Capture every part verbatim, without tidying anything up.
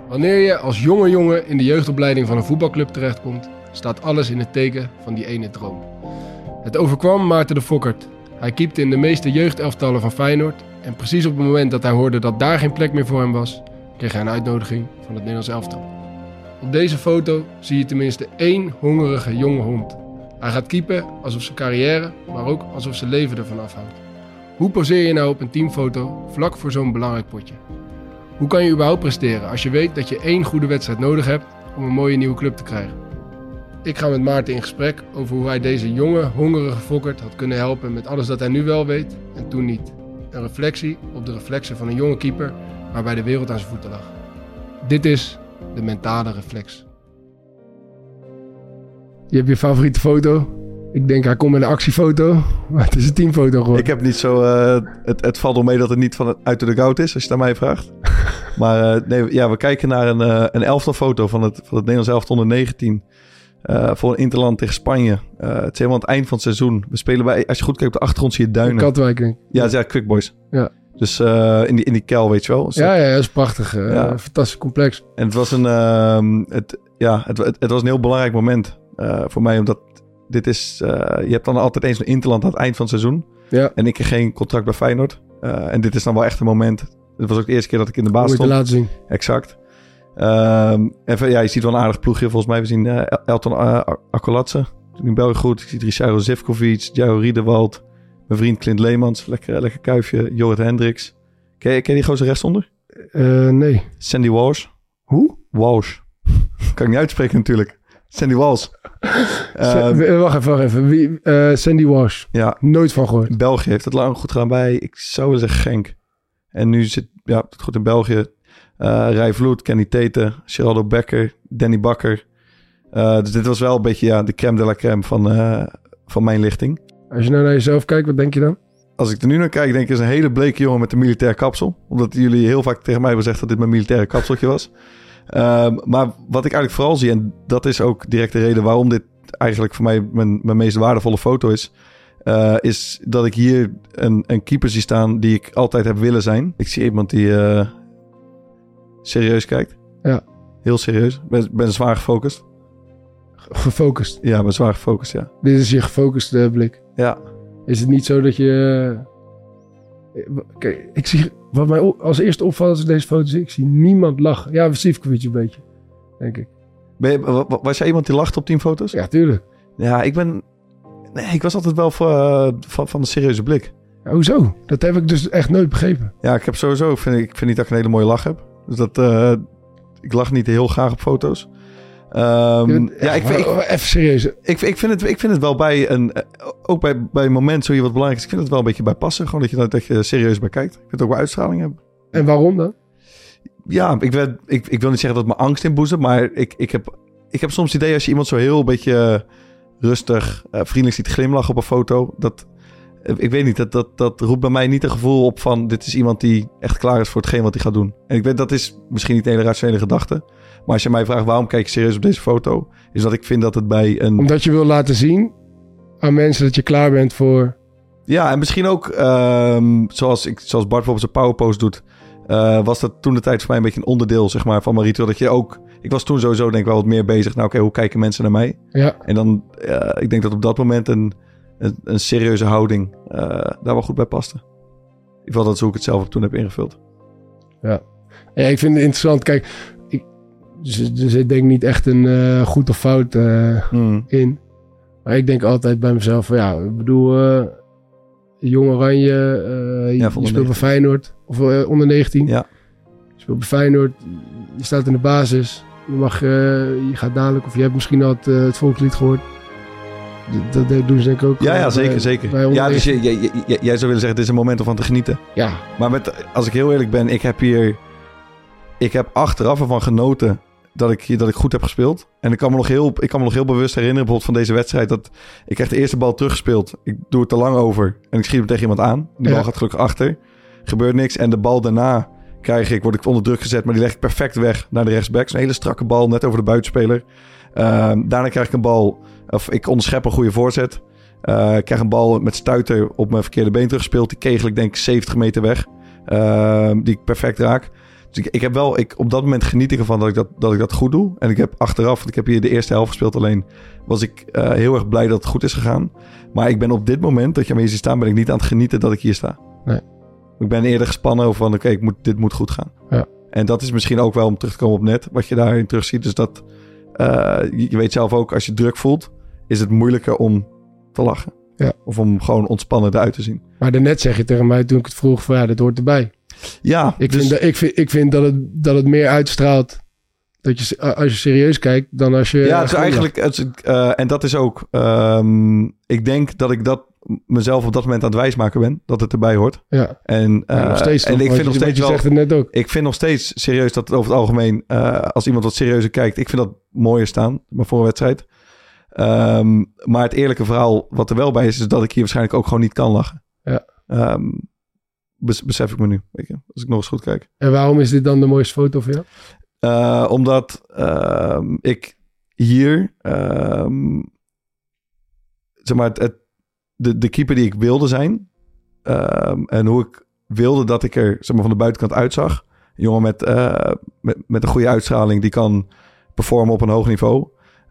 Wanneer je als jonge jongen in de jeugdopleiding van een voetbalclub terechtkomt, staat alles in het teken van die ene droom. Het overkwam Maarten de Fokkert. Hij keepte in de meeste jeugdelftallen van Feyenoord en precies op het moment dat hij hoorde dat daar geen plek meer voor hem was, kreeg hij een uitnodiging van het Nederlands elftal. Op deze foto zie je tenminste één hongerige jonge hond. Hij gaat keepen alsof zijn carrière, maar ook alsof zijn leven ervan afhangt. Hoe poseer je nou op een teamfoto vlak voor zo'n belangrijk potje? Hoe kan je überhaupt presteren als je weet dat je één goede wedstrijd nodig hebt om een mooie nieuwe club te krijgen? Ik ga met Maarten in gesprek over hoe hij deze jonge, hongerige Fokkert had kunnen helpen met alles dat hij nu wel weet en toen niet. Een reflectie op de reflexen van een jonge keeper waarbij de wereld aan zijn voeten lag. Dit is de mentale reflex. Je hebt je favoriete foto. Ik denk hij komt met een actiefoto, maar het is een teamfoto geworden. Ik heb niet zo... Uh, het, het valt wel mee dat het niet van het, uit de dugout is, als je het aan mij vraagt. Maar uh, nee, ja, we kijken naar een, uh, een elftalfoto van het, van het Nederlands elftal onder negentien. Uh, voor een interland tegen Spanje. Uh, het is helemaal aan het eind van het seizoen. We spelen bij... Als je goed kijkt op de achtergrond zie je duinen. Katwijk, denk ik. Ja, ja, Quick Boys. Ja. Dus uh, in, die, in die kel, weet je wel. Dus ja, ja, dat is prachtig. Uh, ja. Fantastisch complex. En het was een... Uh, het, ja, het, het, het was een heel belangrijk moment uh, voor mij, omdat... Dit is, uh, je hebt dan altijd eens een interland aan het eind van het seizoen. Ja. En ik kreeg geen contract bij Feyenoord. Uh, en dit is dan wel echt een moment. Het was ook de eerste keer dat ik in de baas stond. Moet je te laten zien. Exact. Um, en ja, je ziet wel een aardig ploegje volgens mij. We zien uh, Elton uh, Akkolatse. Toen in België goed. Ik zie Richardo Zivkovic, Jairo Riedewald. Mijn vriend Clint Leemans. Lekker, lekker kuifje. Jorrit Hendricks. Ken je, ken je die gozer rechtsonder? Uh, nee. Sandy Walsh. Hoe? Walsh. Kan ik niet uitspreken natuurlijk. Sandy Walsh. Uh, wacht even, wacht even. Wie, uh, Sandy Walsh. Ja. Nooit van gehoord. België heeft het lang goed gedaan bij, ik zou willen zeggen Genk. En nu zit, ja, het goed in België. Uh, Rij Vloed, Kenny Tete, Geraldo Becker, Danny Bakker. Uh, dus dit was wel een beetje ja, de crème de la crème van, uh, van mijn lichting. Als je nou naar jezelf kijkt, wat denk je dan? Als ik er nu naar kijk, denk ik is een hele bleke jongen met een militair kapsel. Omdat jullie heel vaak tegen mij hebben gezegd dat dit mijn militaire kapseltje was. Uh, maar wat ik eigenlijk vooral zie, en dat is ook direct de reden waarom dit eigenlijk voor mij mijn, mijn meest waardevolle foto is, uh, is dat ik hier een, een keeper zie staan die ik altijd heb willen zijn. Ik zie iemand die uh, serieus kijkt. Ja. Heel serieus. Ik ben, ben zwaar gefocust. Gefocust? Ja, ben zwaar gefocust, ja. Dit is je gefocuste blik? Ja. Is het niet zo dat je... Kijk, ik zie... Wat mij als eerste opvalt als ik deze foto zie, ik zie niemand lachen. Ja, Sivkovic een beetje, denk ik. Ben je, was jij iemand die lacht op teamfoto's? Ja, tuurlijk. Ja, ik ben... Nee, ik was altijd wel voor, uh, van, van een serieuze blik. Ja, hoezo? Dat heb ik dus echt nooit begrepen. Ja, ik heb sowieso... Vind, ik vind niet dat ik een hele mooie lach heb. Dus dat... Uh, ik lach niet heel graag op foto's. Um, ja, ja, ik, ik, even serieus. Ik, ik, vind het, ik vind het wel bij een... Ook bij, bij een moment zo je wat belangrijk is. Ik vind het wel een beetje bij passen. Gewoon dat je, dat je serieus bij kijkt. Ik vind het ook wel uitstraling hebben. En waarom dan? Ja, ik, werd, ik, ik wil niet zeggen dat het me angst inboezemt. Maar ik, ik, heb, ik heb soms het idee als je iemand zo heel een beetje rustig, uh, vriendelijk ziet glimlachen op een foto. Dat, ik weet niet, dat, dat, dat roept bij mij niet een gevoel op van... Dit is iemand die echt klaar is voor hetgeen wat hij gaat doen. En ik weet, dat is misschien niet een hele rationele gedachte. Maar als je mij vraagt waarom kijk je serieus op deze foto... is dat ik vind dat het bij een... Omdat je wil laten zien aan mensen dat je klaar bent voor... Ja, en misschien ook um, zoals, ik, zoals Bart bijvoorbeeld zijn powerpost doet... Uh, was dat toen de tijd voor mij een beetje een onderdeel zeg maar, van mijn ritueel. Dat je ook... Ik was toen sowieso denk ik wel wat meer bezig. Nou oké, okay, hoe kijken mensen naar mij? Ja. En dan, uh, ik denk dat op dat moment een, een, een serieuze houding uh, daar wel goed bij paste. In ieder geval dat is hoe ik het zelf toen heb ingevuld. Ja, ja ik vind het interessant. Kijk, ik, dus, dus ik denk niet echt een uh, goed of fout uh, mm. in. Maar ik denk altijd bij mezelf van ja, ik bedoel... Uh, Jong Oranje, uh, ja, je speelt negentien. Bij Feyenoord, of uh, onder negentien. Ja. Je speelt bij Feyenoord, je staat in de basis. Je, mag, uh, je gaat dadelijk, of je hebt misschien al het, uh, het volkslied gehoord. Dat, dat doen ze denk ik ook. Ja, ja zeker, bij, zeker. Bij ja, dus je, je, je, jij zou willen zeggen, het is een moment om van te genieten. Ja. Maar met, als ik heel eerlijk ben, ik heb hier... Ik heb achteraf ervan genoten dat ik, dat ik goed heb gespeeld. En ik kan me nog heel, ik kan me nog heel bewust herinneren bijvoorbeeld van deze wedstrijd... dat ik krijg de eerste bal teruggespeeld. Ik doe het te lang over en ik schiet hem tegen iemand aan. Die bal ja. gaat gelukkig achter. Gebeurt niks. En de bal daarna krijg ik, word ik onder druk gezet... maar die leg ik perfect weg naar de rechtsback. Een hele strakke bal, net over de buitenspeler. Uh, daarna krijg ik een bal... of ik onderschep een goede voorzet. Uh, ik krijg een bal met stuiter op mijn verkeerde been teruggespeeld. Die kegel ik denk ik zeventig meter weg. Uh, die ik perfect raak. Dus ik, ik heb wel, ik, op dat moment geniet ik ervan dat ik dat, dat ik dat goed doe. En ik heb achteraf, want ik heb hier de eerste helft gespeeld alleen, was ik uh, heel erg blij dat het goed is gegaan. Maar ik ben op dit moment, dat je me hier ziet staan, ben ik niet aan het genieten dat ik hier sta. Nee. Ik ben eerder gespannen over van, oké, okay, moet, dit moet goed gaan. Ja. En dat is misschien ook wel om terug te komen op net, wat je daarin terug ziet. Dus dat, uh, je, je weet zelf ook, als je druk voelt, is het moeilijker om te lachen. Ja. Of om gewoon ontspannen eruit te zien. Maar daarnet zeg je tegen mij toen ik het vroeg van ja, dit hoort erbij. Ja. Ik, dus... vind, dat, ik, vind, ik vind dat het, dat het meer uitstraalt dat je, als je serieus kijkt dan als je... Ja, het is eigenlijk... Het is, uh, en dat is ook... Um, ik denk dat ik dat mezelf op dat moment aan het wijsmaken ben. Dat het erbij hoort. Ja. En, uh, ja, nog steeds toch, en ik vind je, nog steeds je wel... zegt het net ook. Ik vind nog steeds serieus dat het over het algemeen... Uh, als iemand wat serieuzer kijkt... Ik vind dat mooier staan. Maar voor een wedstrijd. Um, maar het eerlijke verhaal wat er wel bij is... is dat ik hier waarschijnlijk ook gewoon niet kan lachen. Ja. Um, bes- besef ik me nu. Weet je, als ik nog eens goed kijk. En waarom is dit dan de mooiste foto voor jou? Uh, omdat uh, ik hier... Uh, zeg maar... Het, het, de, de keeper die ik wilde zijn... Uh, en hoe ik wilde dat ik er zeg maar, van de buitenkant uitzag. Een jongen met, uh, met, met een goede uitstraling... die kan performen op een hoog niveau...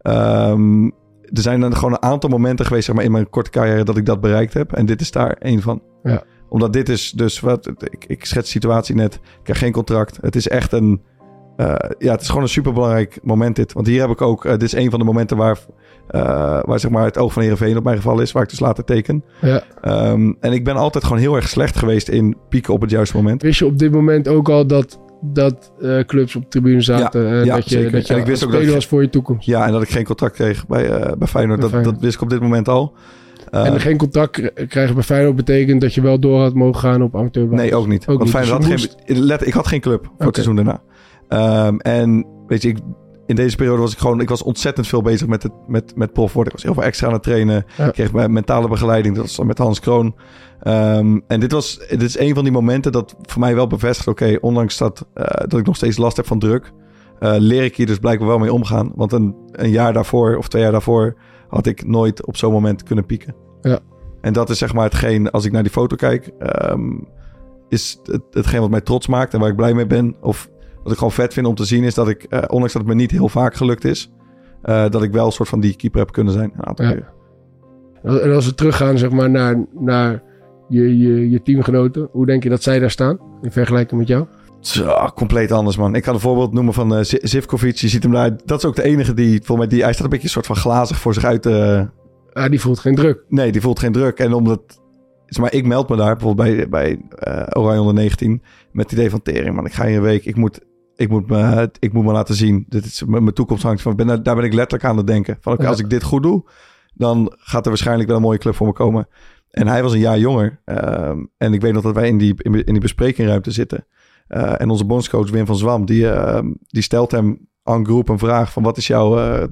Um, er zijn dan gewoon een aantal momenten geweest zeg maar, in mijn korte carrière dat ik dat bereikt heb. En dit is daar één van. Ja. Omdat dit is dus wat... Ik, ik schets de situatie net. Ik krijg geen contract. Het is echt een... Uh, ja, het is gewoon een superbelangrijk moment dit. Want hier heb ik ook... Uh, dit is een van de momenten waar... Uh, waar zeg maar het oog van Heerenveen op mijn geval is. Waar ik dus later teken. Ja. Um, en ik ben altijd gewoon heel erg slecht geweest in pieken op het juiste moment. Wist je op dit moment ook al dat... dat uh, clubs op de tribune zaten. Ja, uh, ja, dat je, zeker. dat je en ik wist ook dat speler ik, was voor je toekomst. Ja, en dat ik geen contract kreeg bij, uh, bij Feyenoord. Bij Dat, Feyenoord. dat wist ik op dit moment al. Uh, en geen contract krijgen bij Feyenoord betekent dat je wel door had mogen gaan op amateurbasis? Nee, ook niet. Ook Want niet. Feyenoord Dus had moest... geen... Let, ik had geen club voor okay. het seizoen daarna. Um, en weet je, ik, in deze periode was ik gewoon... Ik was ontzettend veel bezig met, het, met, met prof worden. Ik was heel veel extra aan het trainen. Ja. Ik kreeg mijn mentale begeleiding. Dat was met Hans Kroon. Um, en dit, was, dit is een van die momenten dat voor mij wel bevestigt... Oké, okay, ondanks dat, uh, dat ik nog steeds last heb van druk... Uh, leer ik hier dus blijkbaar wel mee omgaan. Want een, een jaar daarvoor of twee jaar daarvoor... had ik nooit op zo'n moment kunnen pieken. Ja. En dat is zeg maar hetgeen, als ik naar die foto kijk... Um, is het, hetgeen wat mij trots maakt en waar ik blij mee ben... of wat ik gewoon vet vind om te zien... is dat ik, uh, ondanks dat het me niet heel vaak gelukt is... Uh, dat ik wel een soort van die keeper heb kunnen zijn. Een aantal ja. keer. En als we teruggaan zeg maar, naar, naar je, je, je teamgenoten... hoe denk je dat zij daar staan in vergelijking met jou? Zo, compleet anders, man. Ik kan een voorbeeld noemen van uh, Zivkovic. Je ziet hem daar. Dat is ook de enige die, volgens mij, die, hij staat een beetje een soort van glazig voor zich uit. Uh... Ah, die voelt geen druk. Nee, die voelt geen druk. En omdat, zeg maar, ik meld me daar bijvoorbeeld bij, bij uh, Oranje onder negentien met het idee van tering, man. Ik ga hier een week, ik moet, ik moet, me, ik moet me laten zien. Dit is mijn toekomst hangt van. Ben, daar ben ik letterlijk aan het denken. Van, okay, ja. Als ik dit goed doe, dan gaat er waarschijnlijk wel een mooie club voor me komen. En hij was een jaar jonger. Uh, en ik weet nog dat wij in die, in, in die besprekingruimte zitten. Uh, en onze bondscoach Wim van Zwam, die, uh, die stelt hem aan groep een vraag van wat is jouw, uh,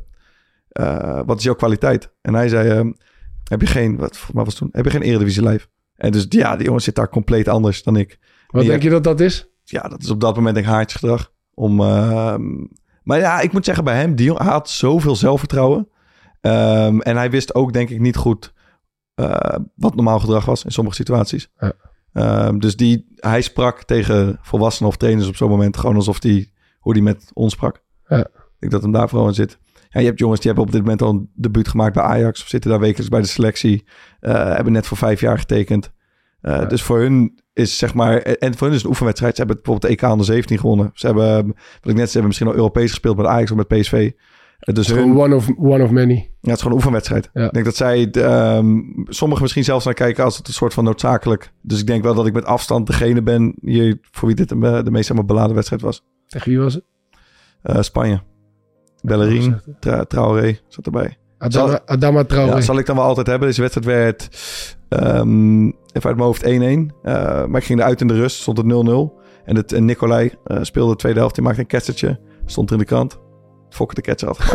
uh, wat is jouw kwaliteit? En hij zei, uh, heb je geen, wat, wat was toen? Heb je geen Eredivisie lijf? En dus ja, die jongen zit daar compleet anders dan ik. Wat en denk je dat dat is? Ja, dat is op dat moment denk ik haartjesgedrag. Om, uh, maar ja, ik moet zeggen bij hem, die jongen had zoveel zelfvertrouwen. Um, en hij wist ook denk ik niet goed uh, wat normaal gedrag was in sommige situaties. Ja. Um, dus die, hij sprak tegen volwassenen of trainers op zo'n moment gewoon alsof die, hoe die met ons sprak. Ja. Ik denk dat hem daar vooral in zit. Ja, je hebt jongens die hebben op dit moment al een debuut gemaakt bij Ajax. Of zitten daar wekelijks bij de selectie. Uh, hebben net voor vijf jaar getekend. Uh, ja. Dus voor hun is zeg maar... En voor hun is het een oefenwedstrijd. Ze hebben bijvoorbeeld de E K onder zeventien gewonnen. Ze hebben, wat ik net zei, hebben misschien al Europees gespeeld met Ajax of met P S V. Uh, dus het is hun, gewoon one of, one of many. Ja, het is gewoon een oefenwedstrijd. Ja. Ik denk dat zij... Um, sommigen misschien zelfs naar kijken als het een soort van noodzakelijk. Dus ik denk wel dat ik met afstand degene ben hier voor wie dit de, de meest beladen wedstrijd was. Tegen wie was het? Uh, Spanje. Bellerin, Tra- Traoré zat erbij. Adama, zal, Adama Traoré. Ja, zal ik dan wel altijd hebben. Deze wedstrijd werd um, even uit mijn hoofd één-één. Uh, maar ik ging eruit in de rust. Stond het nul nul. En, het, en Nicolai uh, speelde de tweede helft. Die maakte een ketsertje. Stond er in de krant. Fokker de ketser had.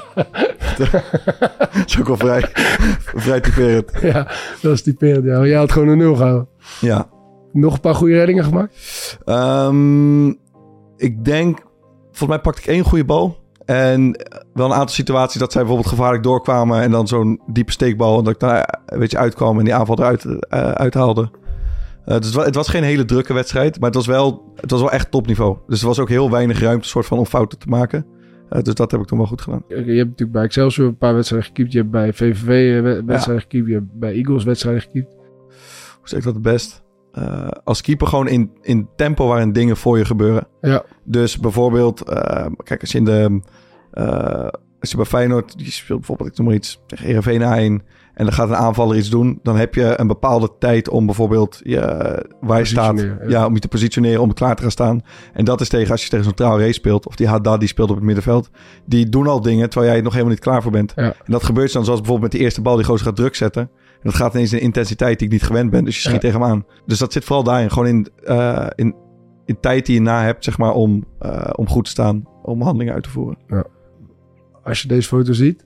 Dat is ook wel vrij, vrij typerend. Ja, dat is typerend. Ja. Jij had gewoon een nul gehouden. Ja. Nog een paar goede reddingen gemaakt? Um, ik denk... Volgens mij pakte ik één goede bal. En wel een aantal situaties dat zij bijvoorbeeld gevaarlijk doorkwamen. En dan zo'n diepe steekbal. En dat ik daar een beetje uitkwam en die aanval eruit uh, uithaalde. Uh, dus het was, het was geen hele drukke wedstrijd, maar het was wel, het was wel echt topniveau. Dus er was ook heel weinig ruimte soort van om fouten te maken. Uh, dus dat heb ik toen wel goed gedaan. Je hebt natuurlijk bij Excelsior een paar wedstrijden gekiept. Je hebt bij V V V wedstrijden ja. gekiept. Je hebt bij Eagles wedstrijden gekiept. Hoe zeg ik dat het best? Uh, als keeper gewoon in, in tempo waarin dingen voor je gebeuren. Ja. Dus bijvoorbeeld, uh, kijk, als je in de... Uh, als je bij Feyenoord, je speelt bijvoorbeeld, ik noem maar iets, tegen Heerenveen A één... en dan gaat een aanvaller iets doen, dan heb je een bepaalde tijd om bijvoorbeeld je, waar je staat, ja. ja, om je te positioneren, om klaar te gaan staan. En dat is tegen als je tegen zo'n Traoré speelt, of die Haddad die speelt op het middenveld. Die doen al dingen terwijl jij nog helemaal niet klaar voor bent. Ja. En dat gebeurt dan zoals bijvoorbeeld met de eerste bal die gozer gaat druk zetten. En dat gaat ineens in een intensiteit die ik niet gewend ben, dus je schiet ja. tegen hem aan. Dus dat zit vooral daarin, gewoon in, uh, in, in tijd die je na hebt, zeg maar, om, uh, om goed te staan, om handelingen uit te voeren. Ja. Als je deze foto ziet,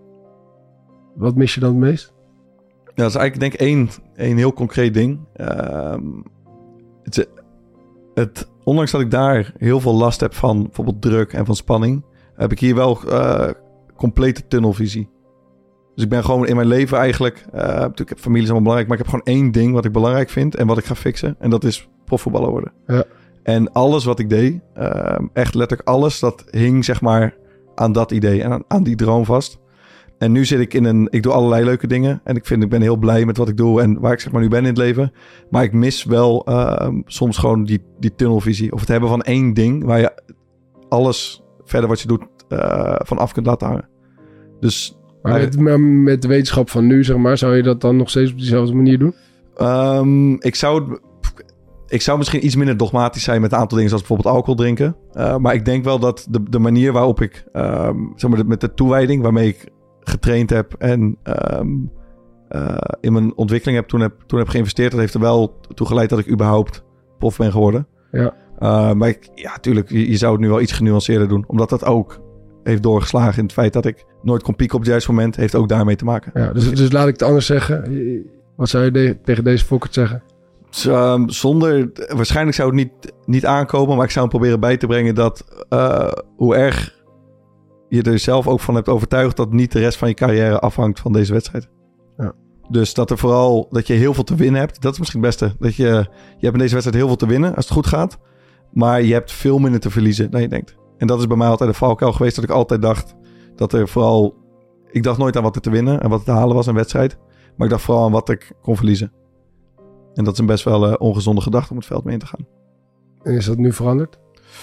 wat mis je dan het meest? Ja, dat is eigenlijk denk ik één, één heel concreet ding. Uh, het, het, ondanks dat ik daar heel veel last heb van bijvoorbeeld druk en van spanning, heb ik hier wel uh, complete tunnelvisie. Dus ik ben gewoon in mijn leven eigenlijk, uh, natuurlijk heb familie is allemaal belangrijk, maar ik heb gewoon één ding wat ik belangrijk vind en wat ik ga fixen. En dat is profvoetballer worden. Ja. En alles wat ik deed, uh, echt letterlijk alles, dat hing zeg maar aan dat idee en aan, aan die droom vast. En nu zit ik in een... Ik doe allerlei leuke dingen. En ik vind, ik ben heel blij met wat ik doe en waar ik zeg maar nu ben in het leven. Maar ik mis wel uh, soms gewoon die, die tunnelvisie. Of het hebben van één ding waar je alles verder wat je doet uh, van af kunt laten hangen. Dus... Maar met, met de wetenschap van nu, zeg maar, zou je dat dan nog steeds op dezelfde manier doen? Um, ik zou... Ik zou misschien iets minder dogmatisch zijn met een aantal dingen, zoals bijvoorbeeld alcohol drinken. Uh, maar ik denk wel dat de, de manier waarop ik, um, zeg maar, met de toewijding waarmee ik getraind heb en um, uh, in mijn ontwikkeling heb toen, heb toen heb geïnvesteerd, dat heeft er wel toe geleid dat ik überhaupt prof ben geworden. Ja. Uh, maar ik, ja, natuurlijk, je, je zou het nu wel iets genuanceerder doen, omdat dat ook heeft doorgeslagen in het feit dat ik nooit kon pieken op het juiste moment, heeft ook daarmee te maken. Ja, dus, dus laat ik het anders zeggen. Wat zou je de, tegen deze Fokkert zeggen? Um, zonder, waarschijnlijk zou het niet, niet aankomen, maar ik zou hem proberen bij te brengen dat uh, hoe erg je er zelf ook van hebt overtuigd dat niet de rest van je carrière afhangt van deze wedstrijd. Ja. Dus dat er vooral, dat je heel veel te winnen hebt. Dat is misschien het beste. Dat je, je hebt in deze wedstrijd heel veel te winnen als het goed gaat, maar je hebt veel minder te verliezen dan je denkt. En dat is bij mij altijd een valkuil geweest, dat ik altijd dacht dat er vooral, ik dacht nooit aan wat er te winnen en wat er te halen was in een wedstrijd, maar ik dacht vooral aan wat ik kon verliezen. En dat is een best wel uh, ongezonde gedachte om het veld mee in te gaan. En is dat nu veranderd?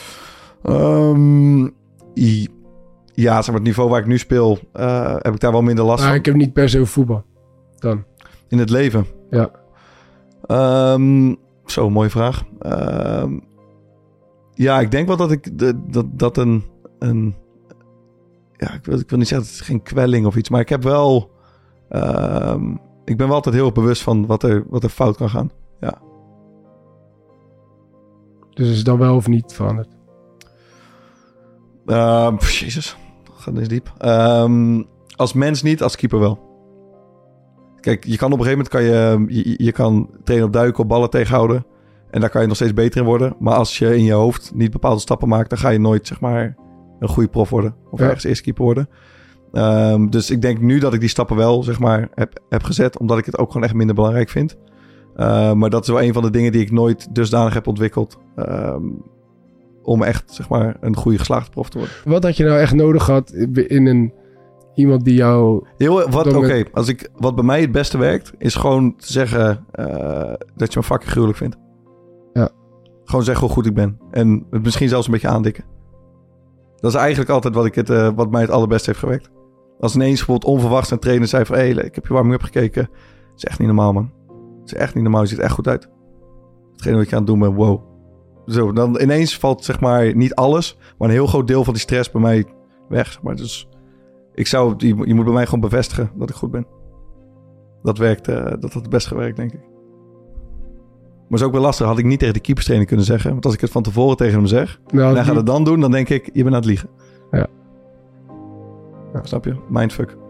Um, ja, zeg maar, het niveau waar ik nu speel, uh, heb ik daar wel minder last maar van. Ik heb niet per se over voetbal dan. In het leven? Ja. Um, zo, mooie vraag. Um, ja, ik denk wel dat ik de, dat, dat een, een... Ja, ik wil, ik wil niet zeggen, het is geen kwelling of iets, maar ik heb wel... Um, Ik ben wel altijd heel erg bewust van wat er, wat er fout kan gaan. Ja. Dus is het dan wel of niet veranderd? Uh, Jezus, dat gaat eens diep. Um, als mens niet, als keeper wel. Kijk, je kan op een gegeven moment kan je, je, je kan trainen op duiken, op ballen tegenhouden. En daar kan je nog steeds beter in worden. Maar als je in je hoofd niet bepaalde stappen maakt, dan ga je nooit zeg maar een goede prof worden. Of ja. ergens eerste keeper worden. Um, dus ik denk nu dat ik die stappen wel zeg maar heb, heb gezet, omdat ik het ook gewoon echt minder belangrijk vind. Uh, maar dat is wel een van de dingen die ik nooit dusdanig heb ontwikkeld um, om echt zeg maar een goede geslaagde prof te worden. Wat had je nou echt nodig gehad in een iemand die jou... Heel, wat, oké, okay, als ik wat bij mij het beste werkt, is gewoon te zeggen uh, dat je me fucking gruwelijk vindt. Ja. Gewoon zeggen hoe goed ik ben en het misschien zelfs een beetje aandikken. Dat is eigenlijk altijd wat ik het, uh, wat mij het allerbeste heeft gewerkt. Als ineens bijvoorbeeld onverwachts een trainer zei van... Hé, hey, ik heb je warming-up gekeken. Dat is echt niet normaal, man. Het is echt niet normaal. Je ziet er echt goed uit. Hetgeen wat je aan het doen bent, wow. Zo, dan ineens valt zeg maar niet alles... maar een heel groot deel van die stress bij mij weg. Zeg maar. Dus ik zou... Je, je moet bij mij gewoon bevestigen dat ik goed ben. Dat werkt, uh, dat had het best gewerkt, denk ik. Maar is ook wel lastig. Had ik niet tegen de keeperstrainer kunnen zeggen. Want als ik het van tevoren tegen hem zeg... Nou, en hij gaat het dan doen, dan denk ik... Je bent aan het liegen. Ja. Ja, snap je? Mindfuck.